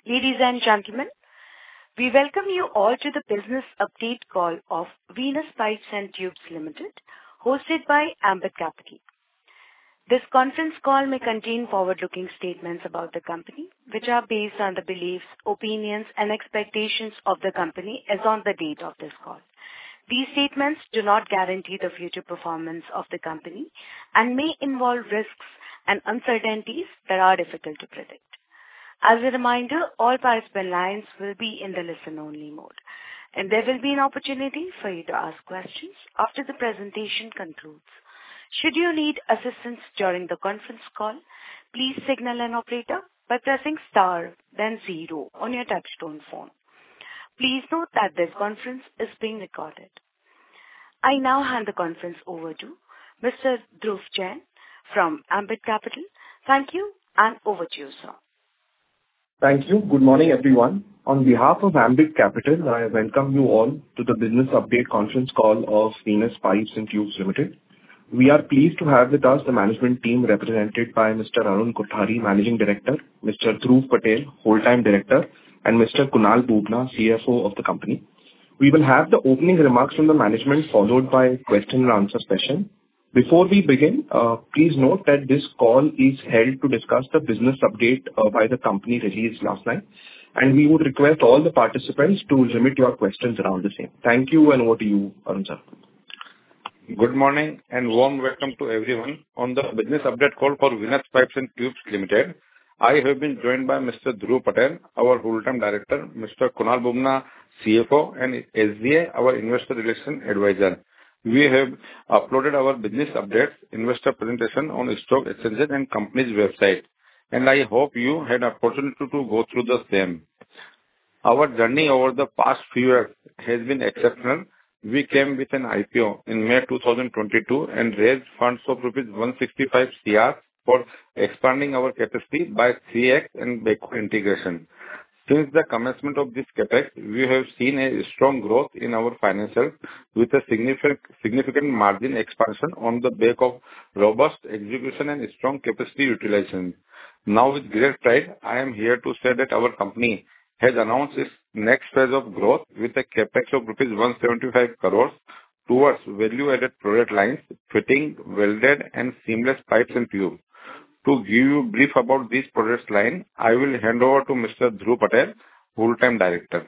Ladies and gentlemen, we welcome you all to the business update call of Venus Pipes and Tubes Limited, hosted by Ambit Capital. This conference call may contain forward-looking statements about the company, which are based on the beliefs, opinions, and expectations of the company as on the date of this call. These statements do not guarantee the future performance of the company and may involve risks and uncertainties that are difficult to predict. As a reminder, all participant lines will be in the listen-only mode, and there will be an opportunity for you to ask questions after the presentation concludes. Should you need assistance during the conference call, please signal an operator by pressing star, then 0 on your touchtone phone. Please note that this conference is being recorded. I now hand the conference over to Mr. Dhruv Jain from Ambit Capital. Thank you, and over to you, sir. Thank you. Good morning, everyone. On behalf of Ambit Capital, I welcome you all to the business update conference call of Venus Pipes and Tubes Limited. We are pleased to have with us the management team represented by Mr. Arun Kothari, Managing Director, Mr. Dhruv Patel, Whole-Time Director, and Mr. Kunal Bubna, CFO of the company. We will have the opening remarks from the management followed by a question and answer session. Before we begin, please note that this call is held to discuss the business update by the company released last night, and we would request all the participants to limit your questions around the same. Thank you, and over to you, Arun sir. Good morning and warm welcome to everyone on the business update call for Venus Pipes and Tubes Limited. I have been joined by Mr. Dhruv Patel, our Whole-Time Director, Mr. Kunal Bubna, CFO, and SGA, our Investor Relations Advisor. We have uploaded our business updates, investor presentation on stock exchanges and company's website, and I hope you had an opportunity to go through the same. Our journey over the past few years has been exceptional. We came with an IPO in May 2022 and raised funds of rupees 165 crore for expanding our capacity by 3x and backward integration. Since the commencement of this capex, we have seen a strong growth in our financials with a significant margin expansion on the back of robust execution and strong capacity utilization. Now, with great pride, I am here to say that our company has announced its next phase of growth with a capex of rupees 175 crores towards value-added product lines, fitting, welded, and seamless pipes and tubes. To give you a brief about this product line, I will hand over to Mr. Dhruv Patel, Whole-Time Director.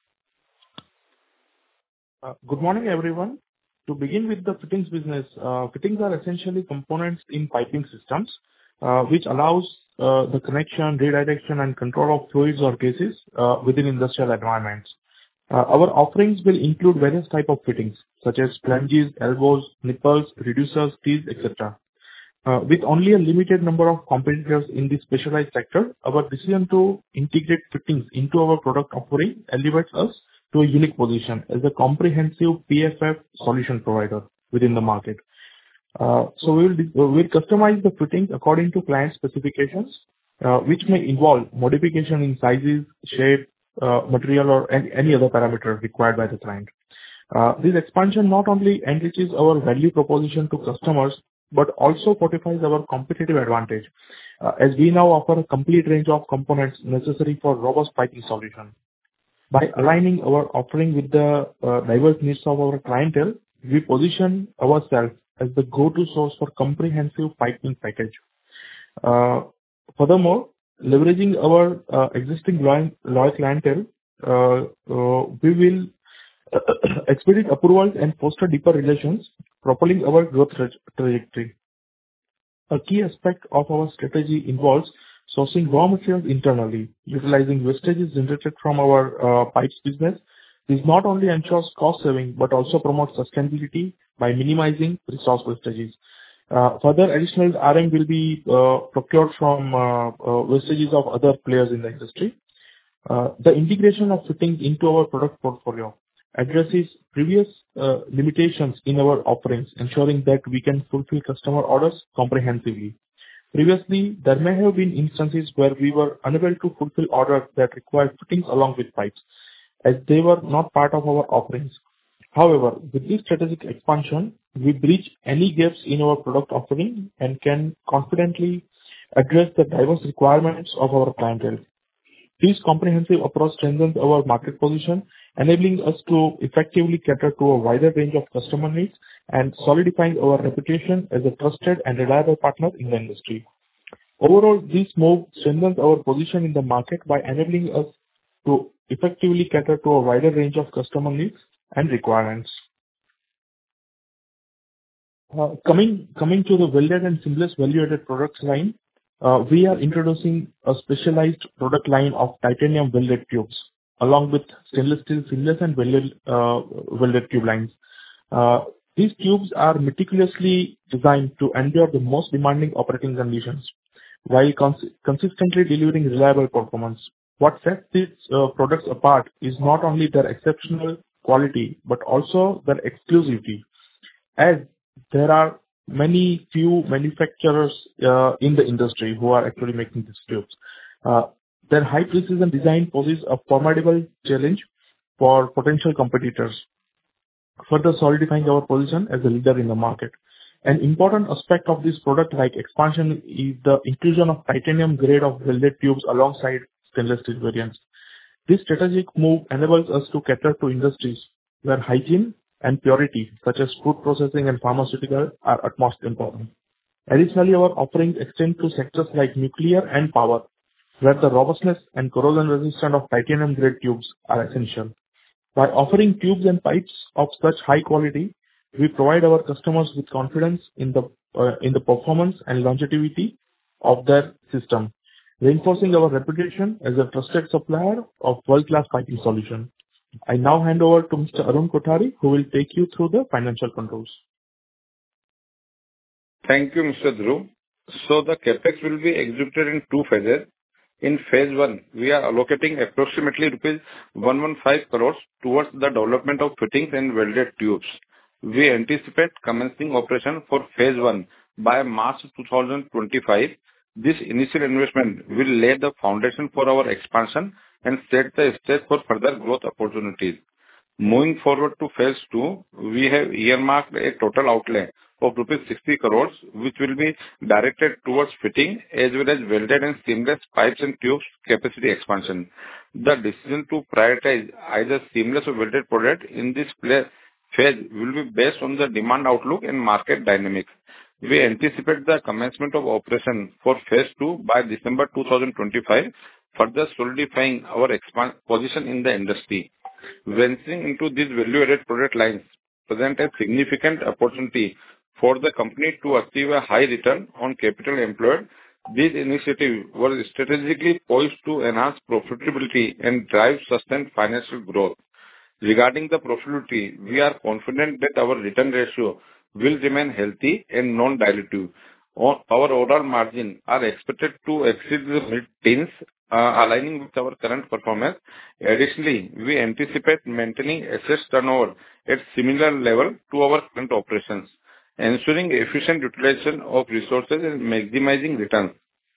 Good morning, everyone. To begin with the fittings business, fittings are essentially components in piping systems, which allows the connection, redirection, and control of fluids or gases within industrial environments. Our offerings will include various types of fittings, such as flanges, elbows, nipples, reducers, tees, etc. With only a limited number of competitors in this specialized sector, our decision to integrate fittings into our product offering elevates us to a unique position as a comprehensive PFF solution provider within the market. So we'll customize the fittings according to client specifications, which may involve modification in sizes, shape, material, or any other parameter required by the client. This expansion not only enriches our value proposition to customers, but also fortifies our competitive advantage, as we now offer a complete range of components necessary for robust piping solution. By aligning our offering with the diverse needs of our clientele, we position ourselves as the go-to source for comprehensive piping package. Furthermore, leveraging our existing loyal clientele, we will expedite approvals and foster deeper relations, propelling our growth trajectory. A key aspect of our strategy involves sourcing raw materials internally, utilizing wastages generated from our pipes business. This not only ensures cost saving, but also promotes sustainability by minimizing resource wastages. Further, additional RM will be procured from wastages of other players in the industry. The integration of fittings into our product portfolio addresses previous limitations in our offerings, ensuring that we can fulfill customer orders comprehensively. Previously, there may have been instances where we were unable to fulfill orders that required fittings along with pipes, as they were not part of our offerings. However, with this strategic expansion, we bridge any gaps in our product offering and can confidently address the diverse requirements of our clientele. This comprehensive approach strengthens our market position, enabling us to effectively cater to a wider range of customer needs and solidifying our reputation as a trusted and reliable partner in the industry. Overall, this move strengthens our position in the market by enabling us to effectively cater to a wider range of customer needs and requirements. Coming to the welded and seamless value-added products line, we are introducing a specialized product line of titanium welded tubes, along with stainless steel seamless and welded tube lines. These tubes are meticulously designed to endure the most demanding operating conditions, while consistently delivering reliable performance. What sets these products apart is not only their exceptional quality, but also their exclusivity, as there are few manufacturers in the industry who are actually making these tubes. Their high precision design poses a formidable challenge for potential competitors, further solidifying our position as a leader in the market. An important aspect of this product like expansion is the inclusion of titanium grade of welded tubes alongside stainless steel variants. This strategic move enables us to cater to industries where hygiene and purity, such as food processing and pharmaceutical, are utmost important. Additionally, our offerings extend to sectors like nuclear and power, where the robustness and corrosion resistance of titanium grade tubes are essential. By offering tubes and pipes of such high quality, we provide our customers with confidence in the performance and longevity of their system, reinforcing our reputation as a trusted supplier of world-class piping solution. I now hand over to Mr. Arun Kothari, who will take you through the financial controls. Thank you, Mr. Dhruv. So the CapEx will be executed in two phases. In phase 1, we are allocating approximately rupees 115 crores towards the development of fittings and welded tubes. We anticipate commencing operation for phase 1 by March 2025. This initial investment will lay the foundation for our expansion and set the stage for further growth opportunities. Moving forward to phase 2, we have earmarked a total outlay of rupees 60 crores, which will be directed towards fitting as well as welded and seamless pipes and tubes capacity expansion. The decision to prioritize either seamless or welded product in this phase will be based on the demand outlook and market dynamics. We anticipate the commencement of operation for phase 2 by December 2025, further solidifying our position in the industry. Venturing into these value-added product lines present a significant opportunity for the company to achieve a high return on capital employed. This initiative was strategically poised to enhance profitability and drive sustained financial growth. Regarding the profitability, we are confident that our return ratio will remain healthy and non-dilutive. Our overall margin are expected to exceed the mid-teens, aligning with our current performance. Additionally, we anticipate maintaining assets turnover at similar level to our current operations, ensuring efficient utilization of resources and maximizing returns.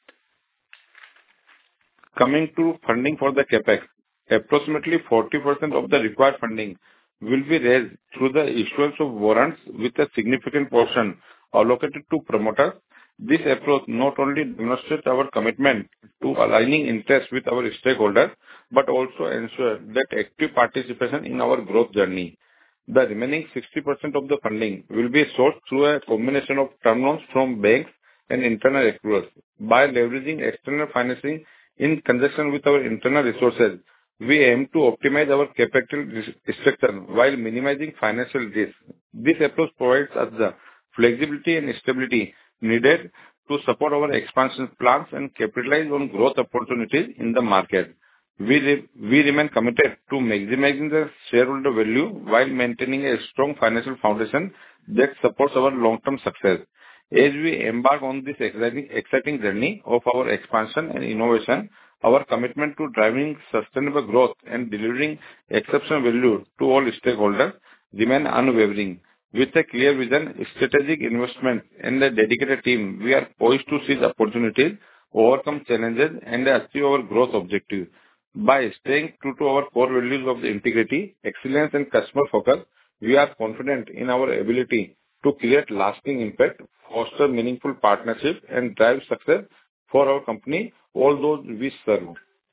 Coming to funding for the CapEx, approximately 40% of the required funding will be raised through the issuance of warrants, with a significant portion allocated to promoters. This approach not only demonstrates our commitment to aligning interests with our stakeholders, but also ensures that active participation in our growth journey. The remaining 60% of the funding will be sourced through a combination of term loans from banks and internal accruals. By leveraging external financing in conjunction with our internal resources, we aim to optimize our capital structure while minimizing financial risk. This approach provides us the flexibility and stability needed to support our expansion plans and capitalize on growth opportunities in the market. We remain committed to maximizing the shareholder value while maintaining a strong financial foundation that supports our long-term success. As we embark on this exciting journey of our expansion and innovation, our commitment to driving sustainable growth and delivering exceptional value to all stakeholders remain unwavering. With a clear vision, strategic investment, and a dedicated team, we are poised to seize opportunities, overcome challenges, and achieve our growth objectives. By staying true to our core values of integrity, excellence, and customer focus, we are confident in our ability to create lasting impact, foster meaningful partnerships, and drive success for our company, all those we serve.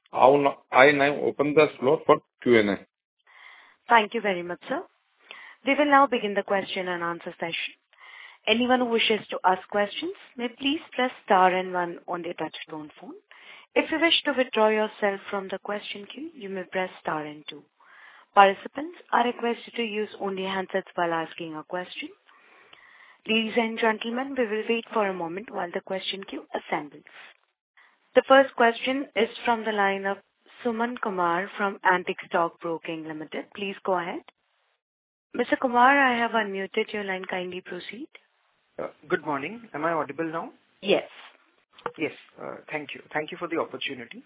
I now open the floor for Q&A. Thank you very much, sir. We will now begin the question and answer session. Anyone who wishes to ask questions may please press star and one on their touchtone phone. If you wish to withdraw yourself from the question queue, you may press star and two. Participants are requested to use only handsets while asking a question. Ladies and gentlemen, we will wait for a moment while the question queue assembles. The first question is from the line of Suman Kumar from Antique Stock Broking Limited. Please go ahead. Mr. Kumar, I have unmuted your line. Kindly proceed. Good morning. Am I audible now? Yes. Yes. Thank you. Thank you for the opportunity.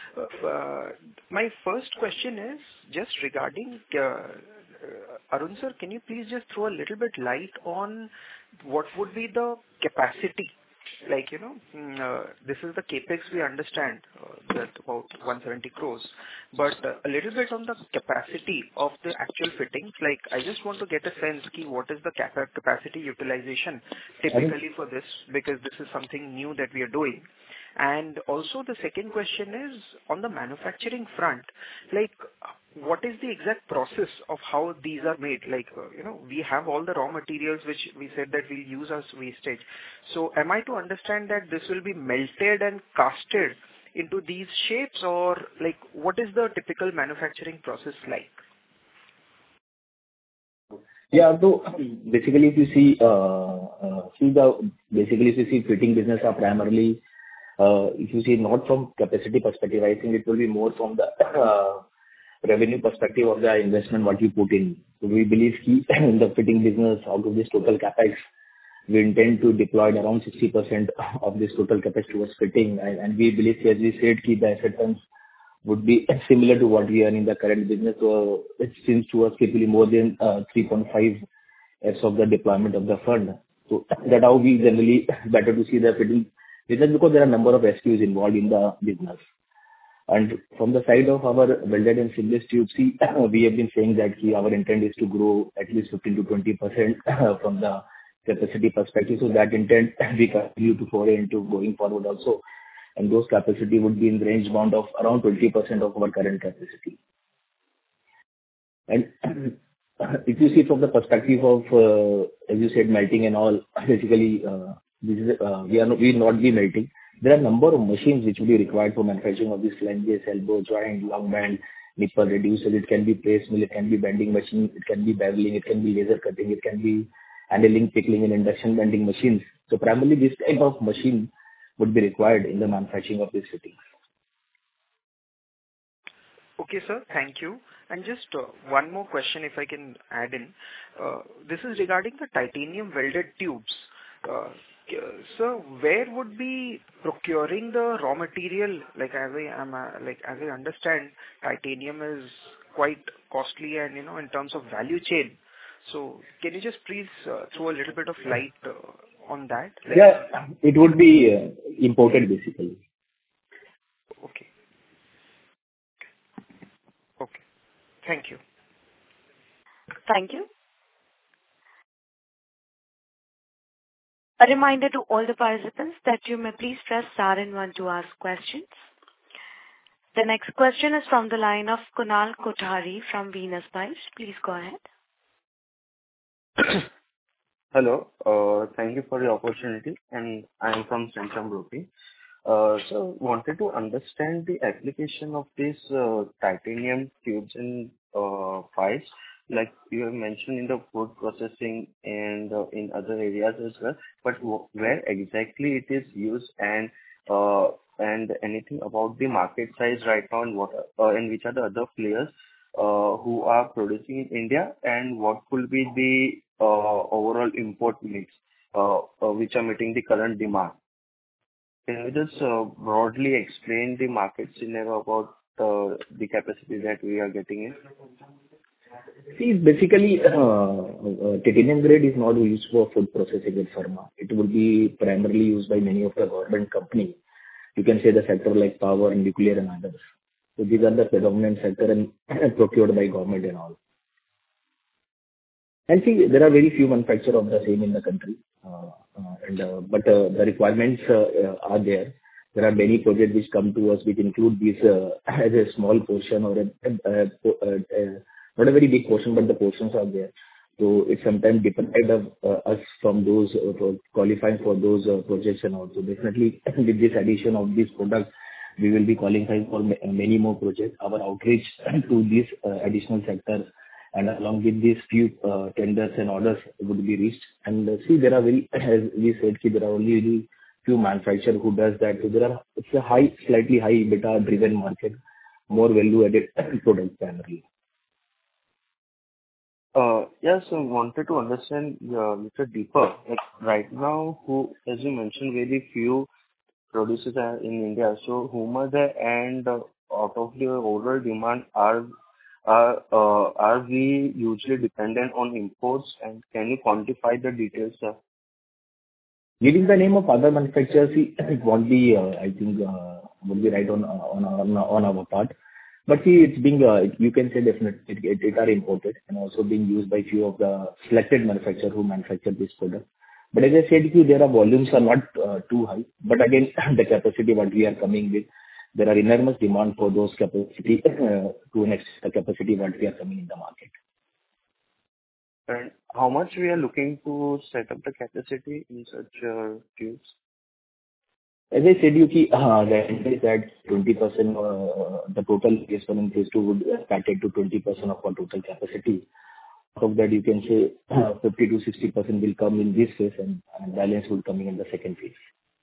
My first question is just regarding Arun sir, can you please just throw a little bit light on what would be the capacity? Like, this is the capex we understand, that about 170 crores. But a little bit on the capacity of the actual fittings. Like, I just want to get a sense what is the capacity utilization typically for this, because this is something new that we are doing. And also the second question is on the manufacturing front, like what is the exact process of how these are made? Like, we have all the raw materials which we said that we'll use as wastage. So am I to understand that this will be melted and casted into these shapes, or like what is the typical manufacturing process like? Yeah, so basically if you see fitting business are primarily, if you see not from capacity perspective, I think it will be more from the revenue perspective of the investment what you put in. So we believe in the fitting business, out of this total capex, we intend to deploy around 60% of this total capex towards fitting. And we believe, as we said, the asset terms would be similar to what we are in the current business. So it seems to us typically more than 3.5x of the deployment of the fund. So that's how we generally better to see the fitting business, because there are a number of SKUs involved in the business. And from the side of our welded and seamless tubes, we have been saying that our intent is to grow at least 15 to 20% from the capacity perspective. So that intent we continue to foray into going forward also. And those capacity would be in the range bound of around 20% of our current capacity. And if you see from the perspective of, as you said, melting and all, basically, we will not be melting. There are a number of machines which will be required for manufacturing of this flanges, elbow, joint, long band, nipple reducer. It can be paste mill, it can be bending machine, it can be beveling, it can be laser cutting, it can be handling, pickling and induction bending machines. So primarily this type of machine would be required in the manufacturing of these fittings. Okay, sir. Thank you. And just one more question, if I can add in. This is regarding the titanium welded tubes. Sir, where would be procuring the raw material? Like as I understand, titanium is quite costly and in terms of value chain. So can you just please throw a little bit of light on that? Yeah, it would be imported basically. Okay. Okay. Thank you. Thank you. A reminder to all the participants that you may please press star and one to ask questions. The next question is from the line of Kunal Kothari from Venus Pipes. Please go ahead. Hello. Thank you for the opportunity, and I am from Centrum Broking. So wanted to understand the application of these titanium tubes in pipes. Like you have mentioned in the food processing and in other areas as well, but where exactly it is used, and anything about the market size right now, and what and which are the other players who are producing in India, and what could be the overall import mix which are meeting the current demand. Can you just broadly explain the market scenario about the capacity that we are getting in? See, basically, titanium grade is not used for food processing in pharma. It will be primarily used by many of the government companies. You can say the sector like power and nuclear and others. So these are the predominant sector and procured by government and all. And see, there are very few manufacturers of the same in the country. But the requirements are there. there are many projects which come to us which include this as a small portion or not a very big portion, but the portions are there. So it sometimes depends of us from those qualifying for those projects and also. Definitely with this addition of this product, we will be qualifying for many more projects. Our outreach to this additional sector and along with these few tenders and orders would be reached. And see, there are very, as we said, there are only very few manufacturers who does that. So it's a slightly high EBITDA driven market, more value added product primarily. Yes, I wanted to understand little deeper. Like right now, as you mentioned, very few producers are in India. So whom are they, and out of the overall demand, are we usually dependent on imports? And can you quantify the details, sir? Giving the name of other manufacturers, it won't be, I think, would be right on our part. But see, it's being, you can say definitely it are imported and also being used by few of the selected manufacturers who manufacture this product. But as I said, their volumes are not too high. But again, the capacity what we are coming with, there are enormous demand for those capacity to an extent the capacity what we are coming in the market. And how much we are looking to set up the capacity in such tubes? As I said, the entry is at 20%, the total phase 1 and phase 2 would cater to 20% of our total capacity. Out of that, you can say 50 to 60% will come in this phase and balance will come in the second phase.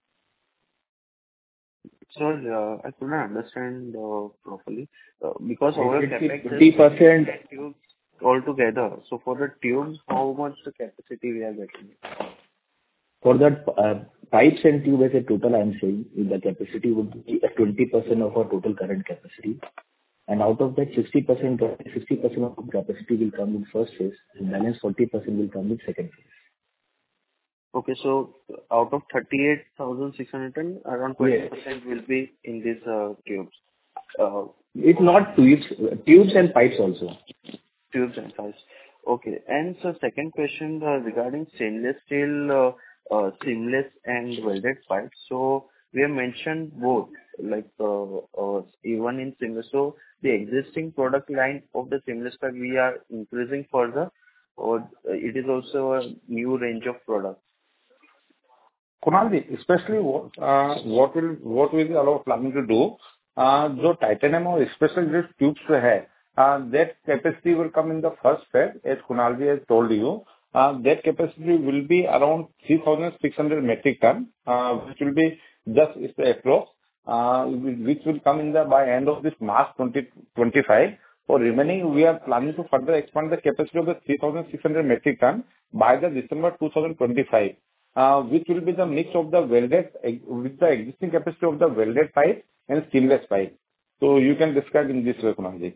Sir, I could not understand properly because our capex 20% tubes altogether. So for the tubes, how much the capacity we are getting? For that pipes and tube as a total, I am saying the capacity would be 20% of our total current capacity. And out of that, 60% of capacity will come in first phase and balance 40% will come in second phase. Okay, so out of 38,600, around 20% will be in these tubes. It's not tubes and pipes also. Tubes and pipes. Okay. And so second question regarding stainless steel, seamless and welded pipes. So we have mentioned both, like even in seamless. So the existing product line of the seamless pipe we are increasing further, or it is also a new range of products? Kunalji, especially what will be our planning to do? जो titanium और special grade tubes है, that capacity will come in the first phase, as Kunalji has told you. That capacity will be around 3,600 metric ton, which will be just approx, which will come in by end of this March 2025. For remaining, we are planning to further expand the capacity of the 3,600 metric ton by the December 2025. Which will be the mix of the welded with the existing capacity of the welded pipe and seamless pipe. So you can describe in this way, Kunalji.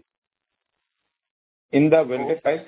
In the welded pipe.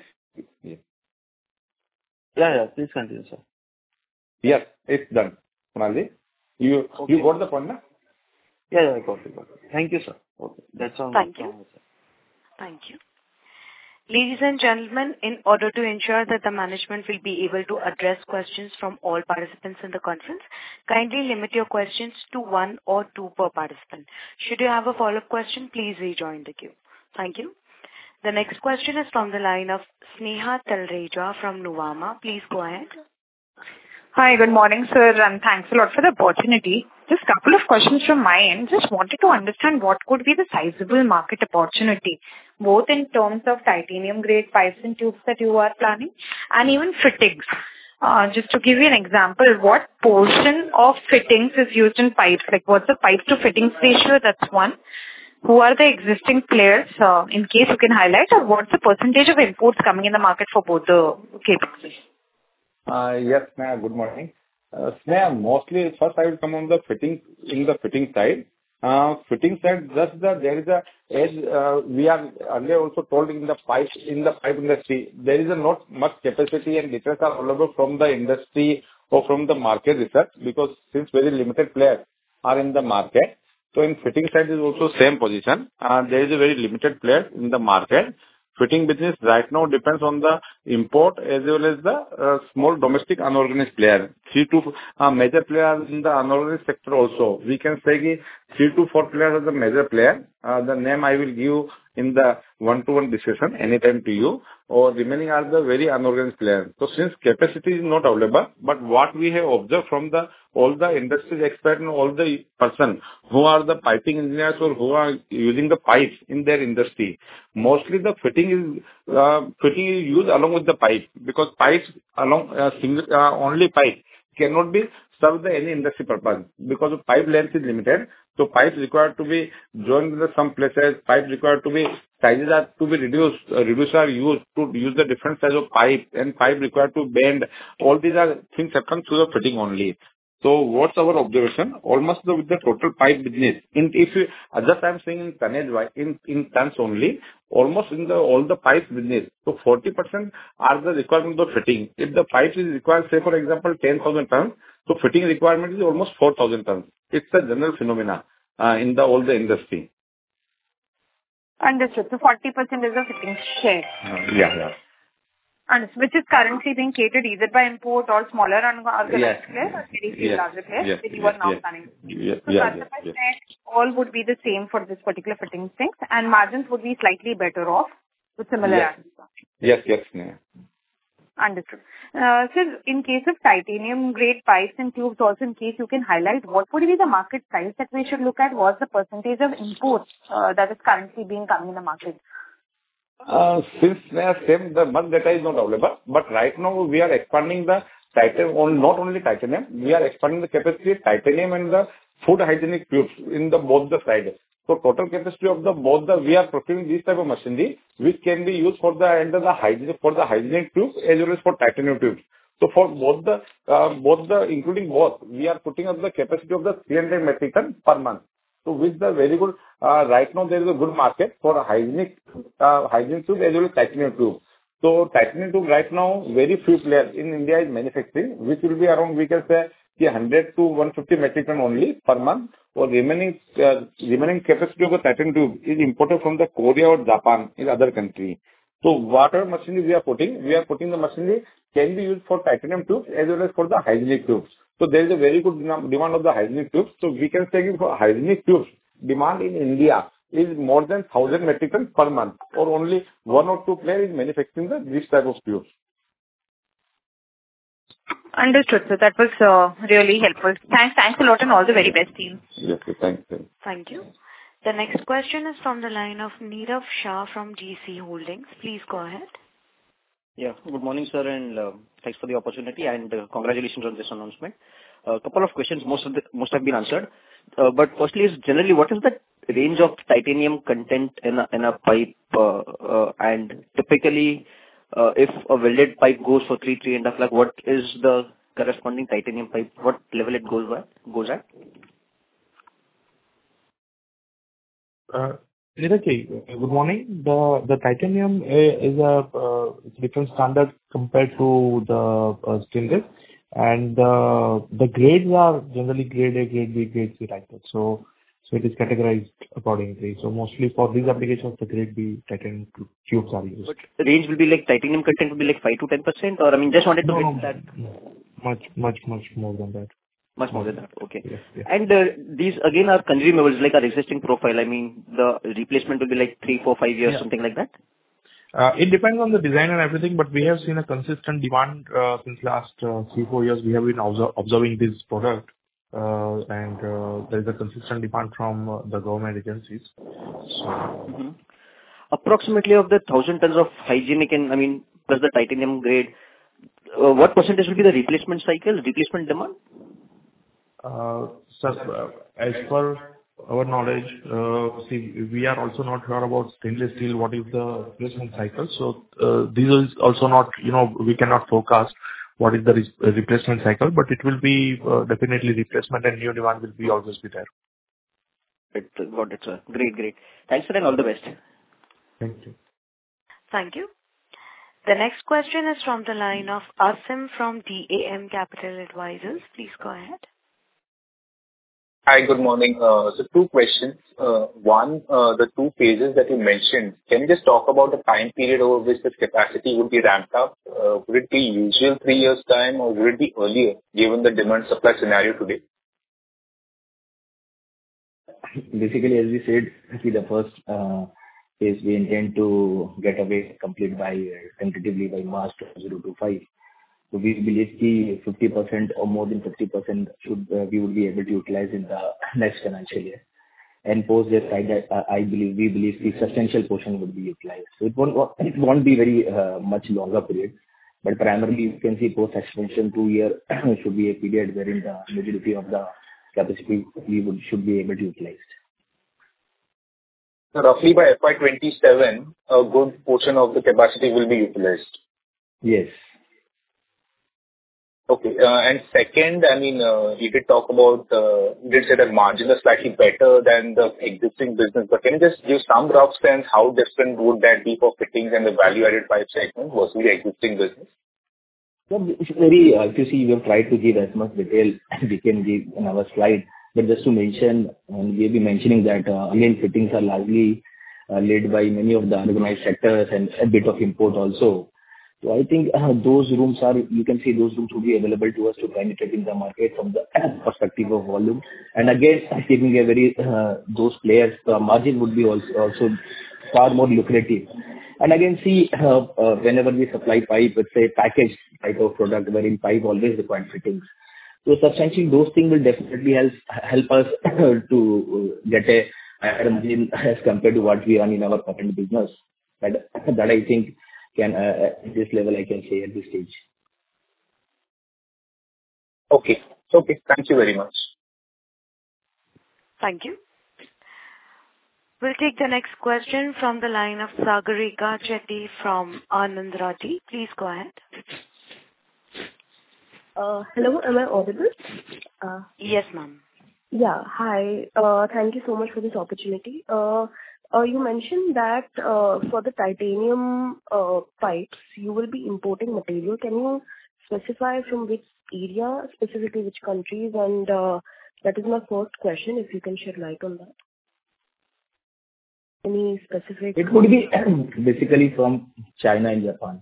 Yeah. Please continue, sir. Yes, it's done, Kunalji. You got the point, na? Yeah, I got it. Thank you, sir. Okay, that's all. Thank you. Thank you. Ladies and gentlemen, in order to ensure that the management will be able to address questions from all participants in the conference, kindly limit your questions to 1 or 2 per participant. Should you have a follow-up question, please rejoin the queue. Thank you. The next question is from the line of Sneha Talreja from Nuvama. Please go ahead. Hi, good morning, sir, and thanks a lot for the opportunity. Just a couple of questions from my end. Just wanted to understand what could be the sizable market opportunity, both in terms of titanium grade pipes and tubes that you are planning, and even fittings. Just to give you an example, what portion of fittings is used in pipes? Like, what's the pipe to fittings ratio? That's one. Who are the existing players, in case you can highlight, or what's the percentage of imports coming in the market for both the capacities? Yes, Sneha, good morning. Sneha, mostly first I will come on the fitting, in the fitting side. Fitting side, just there is as we are earlier also told in the pipe industry, there is not much capacity and details are available from the industry or from the market research, because since very limited players are in the market. So in fitting side is also same position. There is a very limited player in the market. fitting business right now depends on the import as well as the small domestic unorganized player. 3 to major players in the unorganized sector also. We can say that 3 to 4 players are the major player. The name I will give in the one-to-one discussion anytime to you, or remaining are the very unorganized players. So since capacity is not available, but what we have observed from the all the industry experts and all the person who are the piping engineers or who are using the pipes in their industry, mostly the fitting is used along with the pipe, because pipes along only pipe cannot be serve the any industry purpose, because the pipe length is limited. So pipes required to be joined with some places, pipes required to be sizes are to be reduced, reducers are used to use the different size of pipe, and pipe required to bend. All these are things that come through the fitting only. So what's our observation? Almost with the total pipe business, if you, just I'm saying in tonnage, in tons only, almost in the all the pipes business, so 40% are the requirement of fitting. If the pipes is required, say for example 10,000 tons, so fitting requirement is almost 4,000 tons. It's a general phenomena in the all the industry. Understood. So 40% is the fitting share. Yeah. Understood. Which is currently being catered either by import or smaller unorganized players or very larger players that you are now planning. So all would be the same for this particular fitting things, and margins would be slightly better off with similar answers. Yes. Understood. Sir, in case of titanium grade pipes and tubes, also in case you can highlight what would be the market size that we should look at? What's the percentage of imports that is currently being coming in the market? Since the much data is not available, but right now we are expanding the titanium, not only titanium, we are expanding the capacity of titanium and the food hygienic tubes in the both the sides. So total capacity of we are procuring this type of machinery which can be used for the hygienic tubes as well as for titanium tubes. So for both the including both, we are putting up the capacity of the 300 metric ton per month. So with the very good, right now there is a good market for hygienic tube as well as titanium tube. So titanium tube right now, very few players in India is manufacturing, which will be around, we can say, 100 to 150 metric ton only per month. Or remaining capacity of the titanium tube is imported from the Korea or Japan in other country. So whatever machinery we are putting the machinery can be used for titanium tubes as well as for the hygienic tubes. So there is a very good demand of the hygienic tubes. So we can say for hygienic tubes, demand in India is more than 1,000 metric tons per month, or only 1 or 2 players is manufacturing this type of tubes. Understood. So that was really helpful. Thanks a lot, and all the very best, team. Yes, thanks. Thank you. The next question is from the line of Nirav Shah from GC Holdings. Please go ahead. Yeah. Good morning, sir, and thanks for the opportunity, and congratulations on this announcement. A couple of questions, most have been answered. But firstly is generally what is the range of titanium content in a pipe, and typically if a welded pipe goes for 3.5 lakh, what is the corresponding titanium pipe? What level it goes at? Nirav, good morning. The titanium is a different standard compared to the stainless, and the grades are generally grade A, grade B, grade C like that. So it is categorized accordingly. So mostly for these applications, the grade B titanium tubes are used. But the range will be like titanium content will be like 5 to 10%, or I mean, just wanted to get that. Much more than that. Much more than that. Okay. Yes. And these again are consumables like our existing profile. I mean, the replacement will be like 3, 4, 5 years, something like that. It depends on the design and everything, but we have seen a consistent demand since last 3-4 years. We have been observing this product, and there is a consistent demand from the government agencies. So, approximately of the 1,000 tons of hygienic and, I mean, plus the titanium grade, what percentage will be the replacement demand? Sir, as per our knowledge, we are also not sure about stainless steel, what is the replacement cycle. So, this is also not, we cannot forecast what is the replacement cycle, but it will be definitely replacement, and new demand will always be there. Got it, sir. Great. Thanks, sir, and all the best. Thank you. Thank you. The next question is from the line of Asim from DAM Capital Advisors. Please go ahead. Hi, good morning. So two questions. One, the two phases that you mentioned, can you just talk about the time period over which this capacity would be ramped up? Would it be usual 3 years' time, or would it be earlier, given the demand-supply scenario today? Basically, as we said, see the first phase we intend to get away complete by tentatively by March 2025. So we believe the 50% or more than 50% should we would be able to utilize in the next financial year. And post this, we believe the substantial portion would be utilized. So it won't be very much longer period, but primarily you can see post expansion 2 year should be a period wherein the majority of the capacity should be able to utilize. So roughly by FY 27, a good portion of the capacity will be utilized. Yes. Okay. And second, I mean, you did talk about, you did say that margins are slightly better than the existing business, but can you just give some rough sense how different would that be for fittings and the value-added pipe segment versus the existing business? So it's very, if you see, we have tried to give as much detail as we can give in our slide. But just to mention, and we'll be mentioning that, again, fittings are largely led by many of the organized sectors and a bit of import also. So I think those rooms you can see those rooms will be available to us to penetrate in the market from the perspective of volume. And again, keeping a very, those players, the margin would be also far more lucrative. And again, see, whenever we supply pipe, let's say packaged type of product, wherein pipe always requires fittings. So substantially, those things will definitely help us to get a higher margin as compared to what we earn in our current business. That I think can at this level I can say at this stage. Okay. Okay. Thank you very much. Thank you. We'll take the next question from the line of Sagarika Chetty from Anand Rathi. Please go ahead. Hello, am I audible? Yes, ma'am. Yeah. Hi. Thank you so much for this opportunity. You mentioned that for the titanium pipes, you will be importing material. Can you specify from which area, specifically which countries? And that is my first question, if you can shed light on that. Any specific? It would be basically from China and Japan.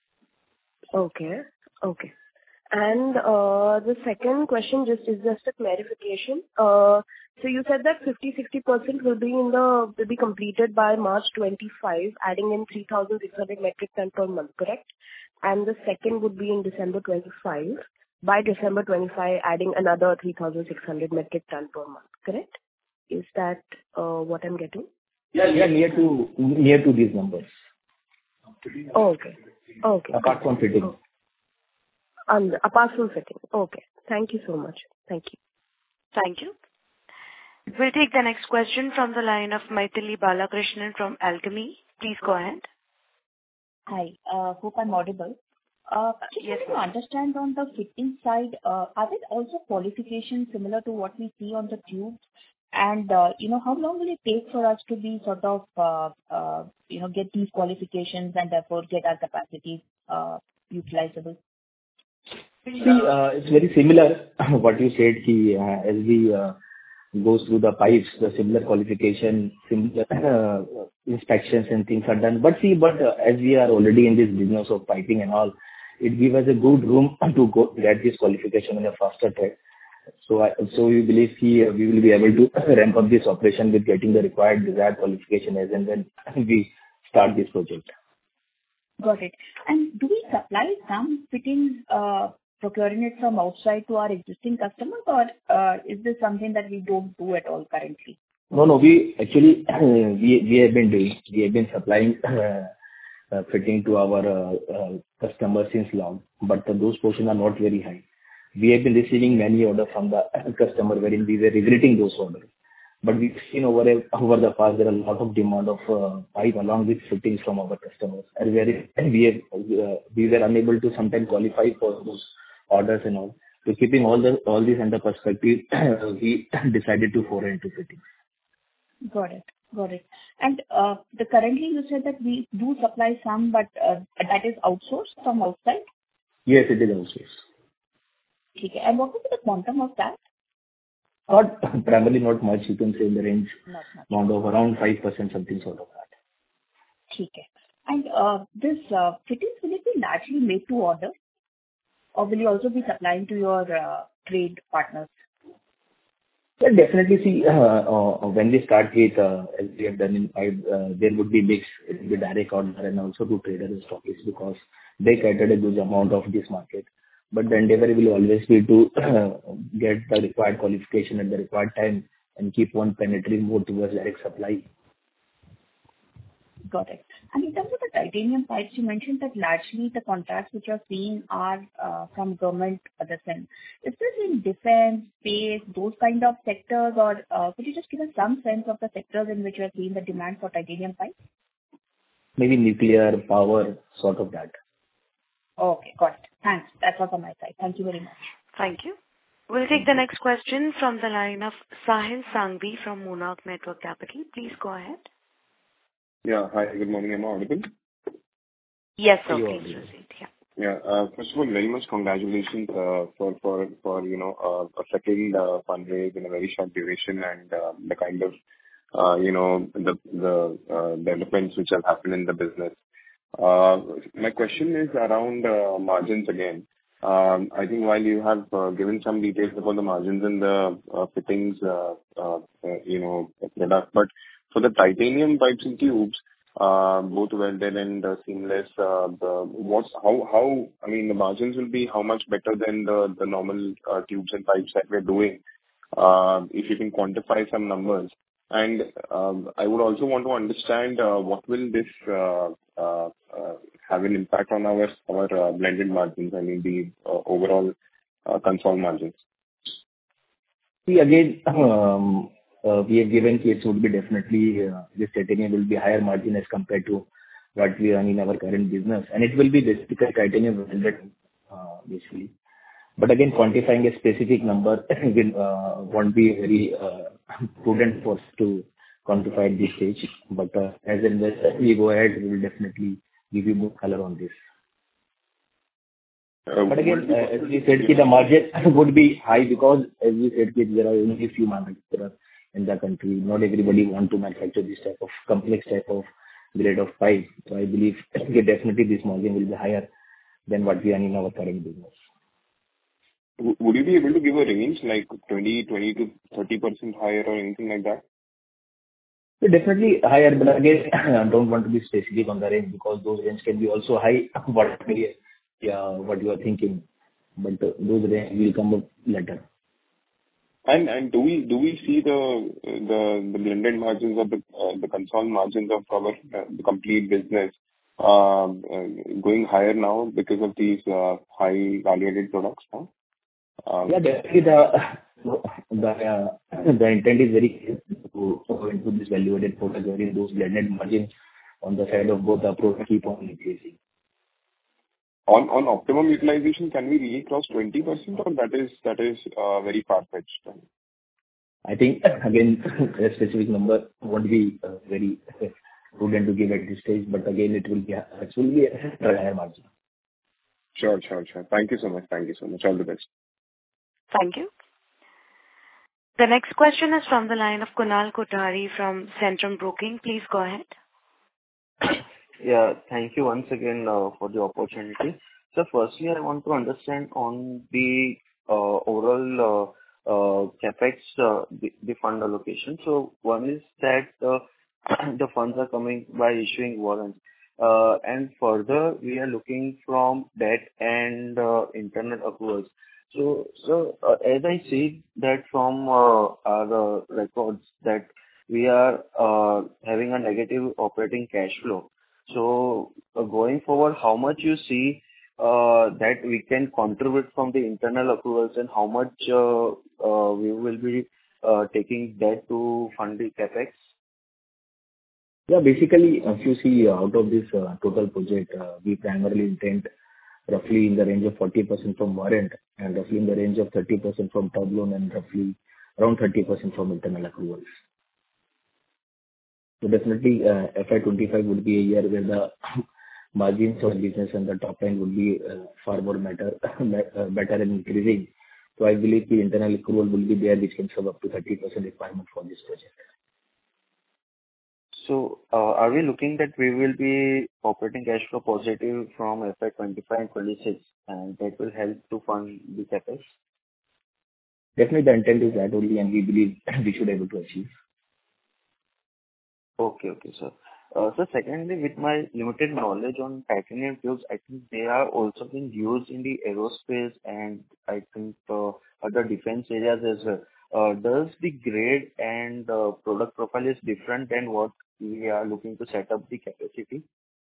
Okay. Okay. And the second question is just a clarification. So you said that 50-60% will be completed by March 25, adding in 3,600 metric ton per month, correct? And the second would be in December 25. By December 25, adding another 3,600 metric ton per month, correct? Is that what I'm getting? Yeah, near to these numbers. Okay. Okay. Apart from fitting. Apart from fitting. Okay. Thank you so much. Thank you. Thank you. We'll take the next question from the line of Maithili Balakrishnan from Alchemy. Please go ahead. Hi. Hope I'm audible. Just to understand on the fitting side, are there also qualifications similar to what we see on the tubes? And, how long will it take for us to be sort of, get these qualifications and therefore get our capacity utilizable? See, it's very similar what you said, as we go through the pipes, the similar qualification, similar inspections and things are done. But as we are already in this business of piping and all, it gives us a good room to get this qualification in a faster track. So we believe we will be able to ramp up this operation with getting the required desired qualification as and when we start this project. Got it. And do we supply some fittings, procuring it from outside to our existing customers, or is this something that we don't do at all currently? No. We actually we have been doing. We have been supplying fitting to our customers since long, but those portions are not very high. We have been receiving many orders from the customer wherein we were regretting those orders. But we've seen over the past there are a lot of demand of pipe along with fittings from our customers. And we were unable to sometimes qualify for those orders and all. So keeping all this under perspective, we decided to foray into fittings. Got it. And currently you said that we do supply some, but that is outsourced from outside? Yes, it is outsourced. Okay. And what would be the quantum of that? Not primarily, not much. You can say in the range Not much. amount of around 5%, something sort of that. Okay. And this fittings, will it be largely made to order, or will you also be supplying to your trade partners? Well, definitely see, when we start with, as we have done in pipe, there would be mix, it will be direct order and also to traders and stockists because they cater a good amount of this market. But the endeavor will always be to get the required qualification at the required time and keep on penetrating more towards direct supply. Got it. And in terms of the titanium pipes, you mentioned that largely the contracts which you're seeing are from government understand. Is this in defense, space, those kind of sectors, or could you just give us some sense of the sectors in which you are seeing the demand for titanium pipes? Maybe nuclear, power, sort of that. Okay, got it. Thanks. That's all from my side. Thank you very much. Thank you. We'll take the next question from the line of Sahil Sanghvi from Monarch Network Capital. Please go ahead. Yeah. Hi, good morning. Am I audible? Yes, sir. Please proceed. Yeah. Yeah. First of all, very much congratulations for a second fundraise in a very short duration and the kind of the developments which have happened in the business. My question is around margins again. I think while you have given some details about the margins in the fittings product, but for the titanium pipes and tubes, both welded and seamless, the margins will be how much better than the normal tubes and pipes that we're doing? If you can quantify some numbers. And I would also want to understand what will this have an impact on our blended margins, I mean the overall consolidated margins. See, again, we have given case would be definitely this titanium will be higher margin as compared to what we earn in our current business, and it will be basically titanium welded basically. But again, quantifying a specific number will won't be very prudent for us to quantify at this stage. But as we go ahead, we will definitely give you more color on this. But again, as we said, the margin would be high because as we said, there are only a few manufacturers in the country. Not everybody want to manufacture this type of complex type of grade of pipe. So I believe definitely this margin will be higher than what we earn in our current business. Would you be able to give a range like 20 to 30% higher or anything like that? Definitely higher, but again, I don't want to be specific on the range because those range can be also high, what you are thinking. But those range will come up later. And do we see the blended margins of the consolidated margins of our the complete business going higher now because of these high value-added products now? Yeah, definitely the intent is very clear to go into this value-added product wherein those blended margins on the side of both the product keep on increasing. On optimum utilization, can we really cross 20% or that is very far-fetched? I think again a specific number won't be very prudent to give at this stage, but again it will be a higher margin. Sure. Thank you so much. All the best. Thank you. The next question is from the line of Kunal Kothari from Centrum Broking. Please go ahead. Yeah, thank you once again for the opportunity. So firstly, I want to understand on the overall capex, the fund allocation. So one is that the funds are coming by issuing warrants. And further, we are looking from debt and internal accruals. So as I see that from our records that we are having a negative operating cash flow. So going forward, how much you see that we can contribute from the internal accruals and how much we will be taking debt to fund the capex? Yeah, basically, if you see out of this total project, we primarily intend roughly in the range of 40% from warrant and roughly in the range of 30% from term loan and roughly around 30% from internal accruals. So definitely FY25 would be a year where the margins of business and the top line would be far more better and increasing So I believe the internal accrual will be there, which can serve up to 30% requirement for this project. So, are we looking that we will be operating cash flow positive from FY 25 and 26, and that will help to fund the CapEx? Definitely, the intent is that only, and we believe we should be able to achieve. Okay, sir. So secondly, with my limited knowledge on titanium tubes, I think they are also being used in the aerospace and I think other defense areas as well. Does the grade and product profile is different than what we are looking to set up the capacity?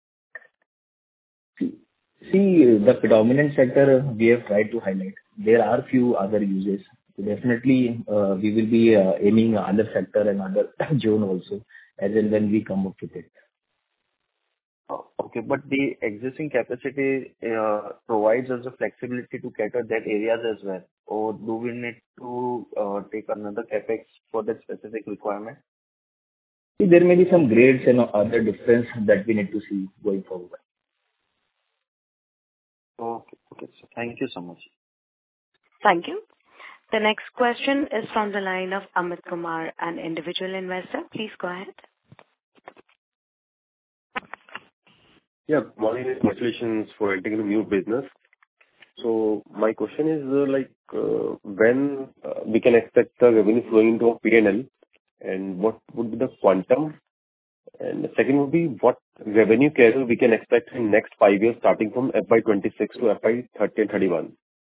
See, the predominant sector we have tried to highlight. There are few other uses. So definitely, we will be aiming other sector and other zone also, as and when we come up with it. Okay, but the existing capacity provides us the flexibility to cater that areas as well, or do we need to take another capex for that specific requirement? See, there may be some grades and other difference that we need to see going forward. Okay, so thank you so much. Thank you. The next question is from the line of Amit Kumar, an individual investor. Please go ahead. Yeah, morning. Congratulations for entering a new business. So my question is when we can expect the revenue flowing into a P&L, and what would be the quantum? And the second would be what revenue CAGR we can expect in next 5 years, starting from FY 26 to FY 30 and 31.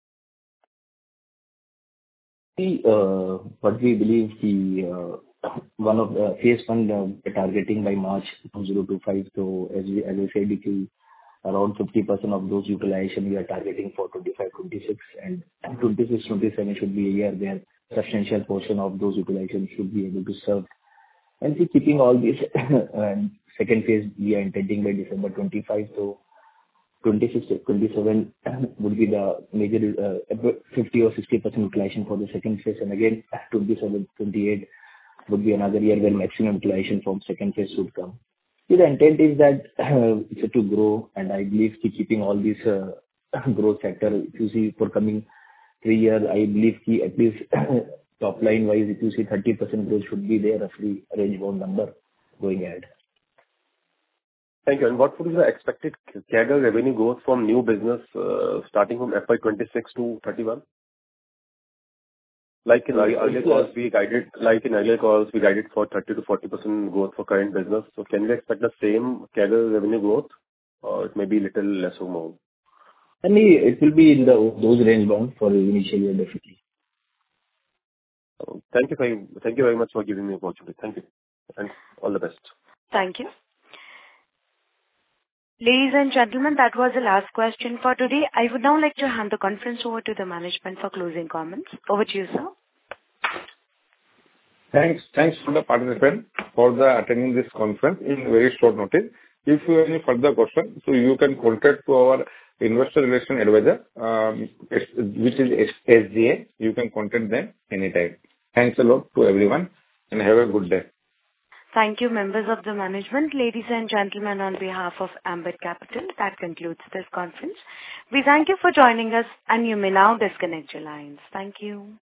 See, what we believe one of the phase one we're targeting by March 2025. So as I said, around 50% of those utilization we are targeting for 25-26, and 26-27 should be a year where substantial portion of those utilization should be able to serve. And see, keeping all this, second phase we are intending by December 25. So 26-27 would be the major 50 or 60% utilization for the second phase, and again 27-28 would be another year where maximum utilization from second phase should come. See, the intent is that it's to grow, and I believe keeping all these growth sector, if you see for coming 3 years, I believe at least top line wise, if you see 30% growth should be there, roughly a range bound number going ahead. Thank you. And what would be the expected CAGR revenue growth from new business starting from FY 26 to 31? Like in earlier calls, we guided for 30 to 40% growth for current business. So can we expect the same CAGR revenue growth, or it may be little less or more? I mean, it will be in those range bound for the initial year, definitely. Thank you very much for giving me the opportunity. Thank you, and all the best. Thank you. Ladies and gentlemen, that was the last question for today. I would now like to hand the conference over to the management for closing comments. Over to you, sir. Thanks to the participant for attending this conference in very short notice. If you have any further questions, so you can contact to our investor relation advisor, which is SGA. You can contact them anytime. Thanks a lot to everyone, and have a good day. Thank you, members of the management. Ladies and gentlemen, on behalf of Ambit Capital, that concludes this conference. We thank you for joining us, and you may now disconnect your lines. Thank you.